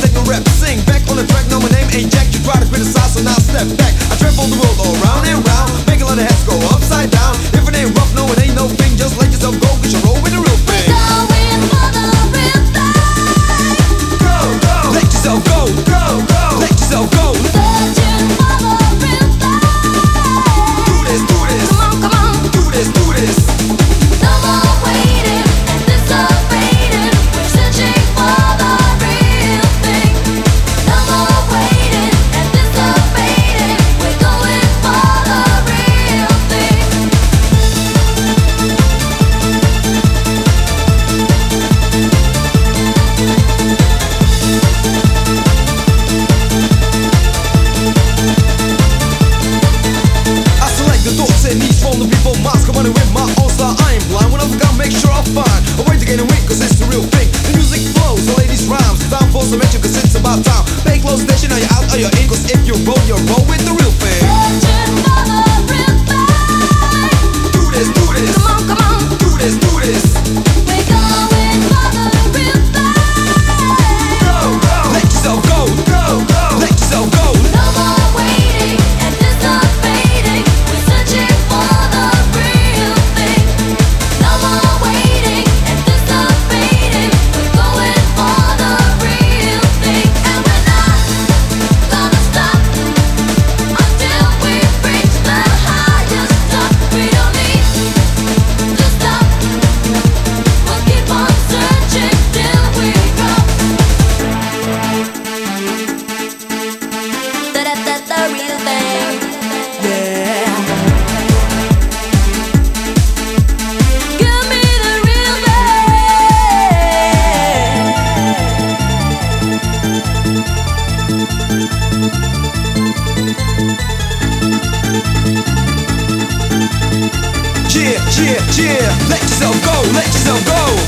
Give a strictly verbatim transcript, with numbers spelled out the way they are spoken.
take no rep. Sing back on the track, no, my name ain't Jack. You try to criticize, so now step back. I travel the world all round and round, make a lot of heads go upside down. If it ain't rough, no, it ain't no thing. Just let yourself go, get your roll with the real thing. Going for the real thing. Go, go, let yourself go, go, go, let yourself go. Searching for the real thing. Do this, do this, Come on, come on. do this, do this. No more waiting, anticipating. We're searching for the real thing. No more waiting, anticipating. We're going for the real thing. I select the thoughts and needs from the people. Minds come running with my own style. I ain't blind when I forgot, make sure I find a way to gain a win, cause it's the real thing. The music flows, the ladies rhymes. Time for some action, cause it's about time. Pay close attention, are you out or you're in? Cause if you roll, you roll with the real thing. Searching for the real thing. Do this, do this, Come on, come on. do this, do this. We're going for the real thing. Go, go, let yourself go, go, go, let yourself go. No more waiting, anticipating. We're searching for the real thing. No more waiting, anticipating. We're going for the real thing. And we're not gonna stop until we reach the highest top. We don't need to stop. We'll keep on searching till we drop. That, that, the real thing. Yeah. Give me the real Yeah, yeah, yeah, let yourself go, let yourself go.